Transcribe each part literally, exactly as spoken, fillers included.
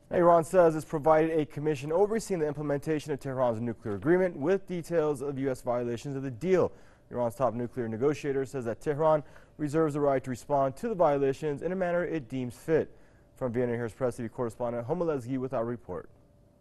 Iran says it's provided a commission overseeing the implementation of Tehran's nuclear agreement with details of U S violations of the deal. Iran's top nuclear negotiator says that Tehran reserves the right to respond to the violations in a manner it deems fit. From Vienna, here's Press T V correspondent Homalezgi with our report.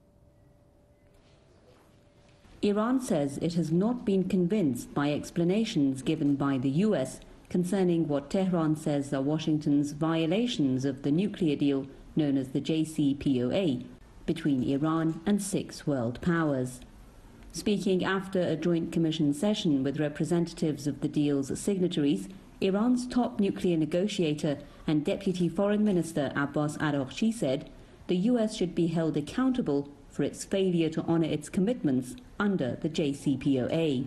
Iran says it has not been convinced by explanations given by the U S concerning what Tehran says are Washington's violations of the nuclear deal known as the J C P O A between Iran and six world powers. Speaking after a joint commission session with representatives of the deal's signatories, Iran's top nuclear negotiator and Deputy Foreign Minister Abbas Araghchi said the U S should be held accountable for its failure to honor its commitments under the J C P O A.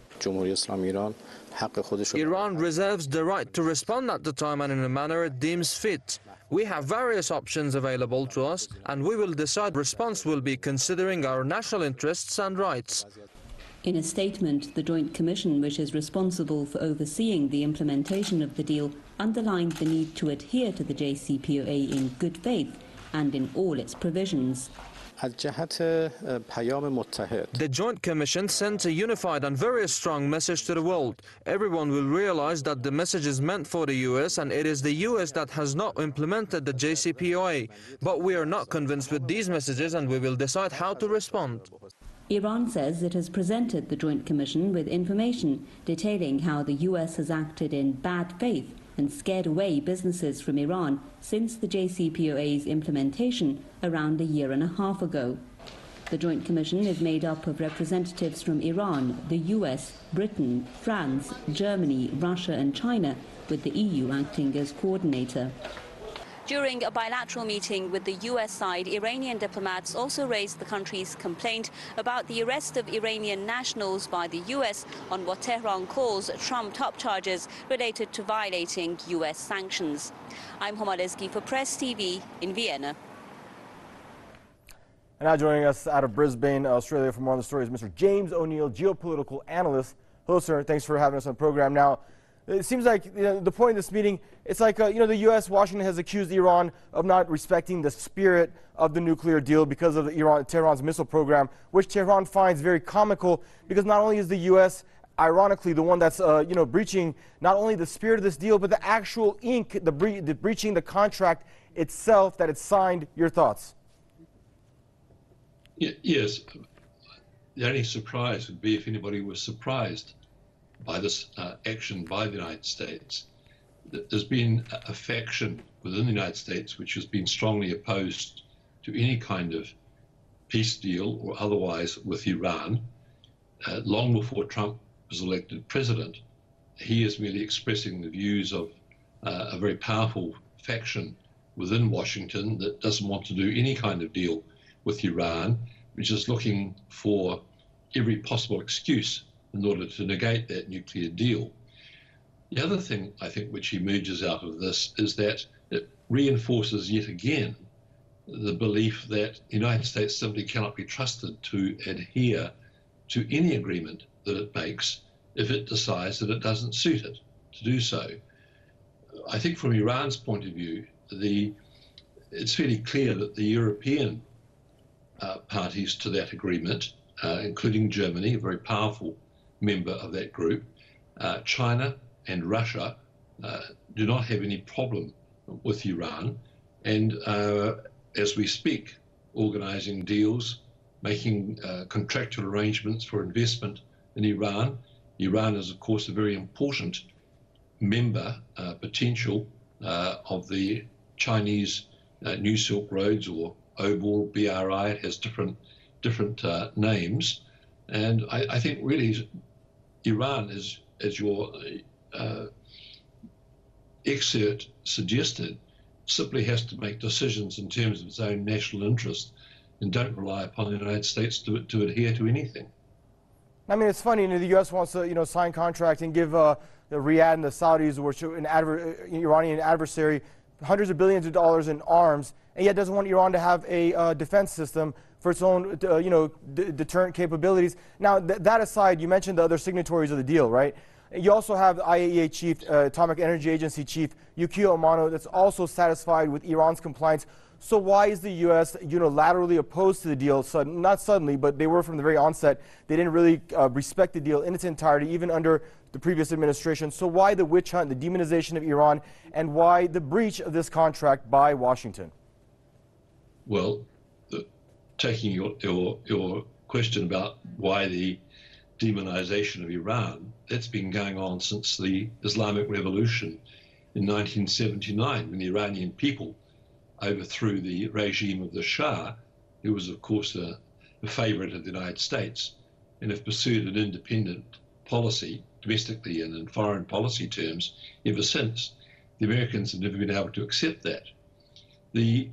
Iran reserves the right to respond at the time and in a manner it deems fit. We have various options available to us, and we will decide response will be considering our national interests and rights. In a statement, the Joint Commission, which is responsible for overseeing the implementation of the deal, underlined the need to adhere to the J C P O A in good faith and in all its provisions. The Joint Commission sent a unified and very strong message to the world. Everyone will realize that the message is meant for the U S, and it is the U S that has not implemented the J C P O A. But we are not convinced with these messages, and we will decide how to respond. Iran says it has presented the Joint Commission with information detailing how the U S has acted in bad faith and scared away businesses from Iran since the J C P O A's implementation around a year and a half ago. The Joint Commission is made up of representatives from Iran, the U S, Britain, France, Germany, Russia and China, with the E U acting as coordinator. During a bilateral meeting with the U S side, Iranian diplomats also raised the country's complaint about the arrest of Iranian nationals by the U S on what Tehran calls trumped-up charges related to violating U S sanctions. I'm Homalezgi for Press T V in Vienna. And now joining us out of Brisbane, Australia for more on the story is Mister James O'Neill, geopolitical analyst. Hello, sir. Thanks for having us on the program. Now, it seems like you know, the point of this meeting, it's like, uh, you know, the U S, Washington has accused Iran of not respecting the spirit of the nuclear deal because of the Iran, Tehran's missile program, which Tehran finds very comical because not only is the U S, ironically, the one that's, uh, you know, breaching not only the spirit of this deal, but the actual ink, the, bre the breaching the contract itself that it signed. Your thoughts? Yes. The only surprise would be if anybody was surprised by this uh, action by the United States. There's been a faction within the United States which has been strongly opposed to any kind of peace deal or otherwise with Iran. Uh, long before Trump was elected president, he is merely expressing the views of uh, a very powerful faction within Washington that doesn't want to do any kind of deal with Iran, which is looking for every possible excuse in order to negate that nuclear deal. The other thing I think which emerges out of this is that it reinforces yet again the belief that the United States simply cannot be trusted to adhere to any agreement that it makes if it decides that it doesn't suit it to do so. I think from Iran's point of view, the, it's fairly clear that the European uh, parties to that agreement, uh, including Germany, a very powerful member of that group, uh, China and Russia uh, do not have any problem with Iran, and uh, as we speak, organizing deals, making uh, contractual arrangements for investment in Iran. Iran is, of course, a very important member, uh, potential, uh, of the Chinese uh, New Silk Roads, or O B O R, B R I. It has different, different uh, names. And I, I think really Iran, is, as your uh, excerpt suggested, simply has to make decisions in terms of its own national interest and don't rely upon the United States to, to adhere to anything. I mean, it's funny, you know, the U S wants to, you know, sign contract and give uh, the Riyadh and the Saudis, which are an adver Iranian adversary, hundreds of billions of dollars in arms, and yet doesn't want Iran to have a uh, defense system for its own, uh, you know, d deterrent capabilities. Now, th that aside, you mentioned the other signatories of the deal, right? You also have the I A E A chief, uh, Atomic Energy Agency chief, Yukio Amano, that's also satisfied with Iran's compliance. So why is the U S unilaterally opposed to the deal? Sudden, not suddenly, but they were from the very onset. They didn't really uh, respect the deal in its entirety, even under the previous administration. So why the witch hunt, the demonization of Iran, and why the breach of this contract by Washington? Well, the, taking your, your, your question about why the demonization of Iran, that's been going on since the Islamic Revolution in nineteen seventy-nine, when the Iranian people overthrew the regime of the Shah, who was, of course, a, a favorite of the United States, and have pursued an independent policy, domestically and in foreign policy terms, ever since. The Americans have never been able to accept that. The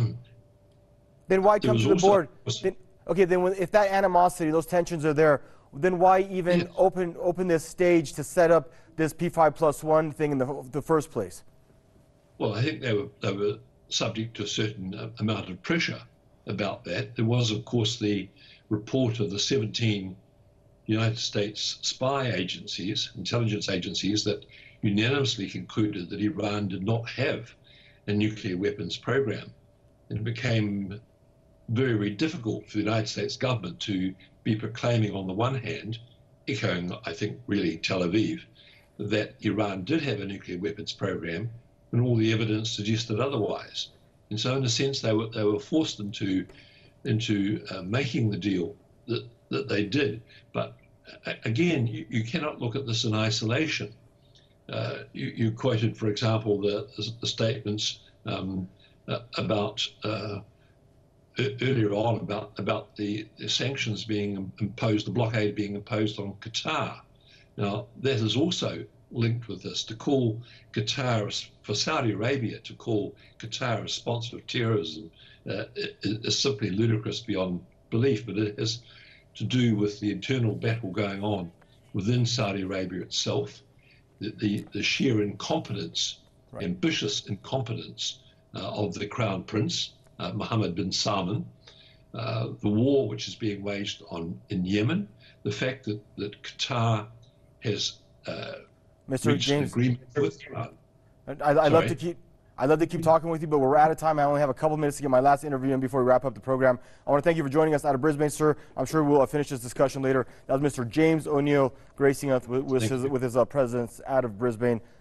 Then why come to the board? Then, okay, then when, if that animosity, those tensions are there, then why even yes. open open this stage to set up this P five plus one thing in the, the first place? Well, I think they were, they were subject to a certain amount of pressure about that. There was, of course, the report of the seventeen United States spy agencies, intelligence agencies, that unanimously concluded that Iran did not have a nuclear weapons program. And it became very, very difficult for the United States government to be proclaiming on the one hand, echoing, I think, really Tel Aviv, that Iran did have a nuclear weapons program, and all the evidence suggested otherwise. And so in a sense, they were, they were forced into, into uh, making the deal that, that they did. But uh, again, you, you cannot look at this in isolation. Uh, you, you quoted, for example, the, the statements um, uh, about uh, earlier on about, about the, the sanctions being imposed, the blockade being imposed on Qatar. Now, that is also linked with this. To call Qatar, for Saudi Arabia, to call Qatar a sponsor of terrorism uh, is simply ludicrous beyond belief, but it has to do with the internal battle going on within Saudi Arabia itself, the, the, the sheer incompetence, right. ambitious incompetence uh, of the Crown Prince, uh, Mohammed bin Salman, uh, the war which is being waged on in Yemen, the fact that, that Qatar has uh, Mister reached James, an agreement with Iran. I, I'd love to keep. I'd love to keep talking with you, but we're out of time. I only have a couple minutes to get my last interview in before we wrap up the program. I want to thank you for joining us out of Brisbane, sir. I'm sure we'll uh, finish this discussion later. That was Mister James O'Neill gracing us with, with his, with his uh, presence out of Brisbane.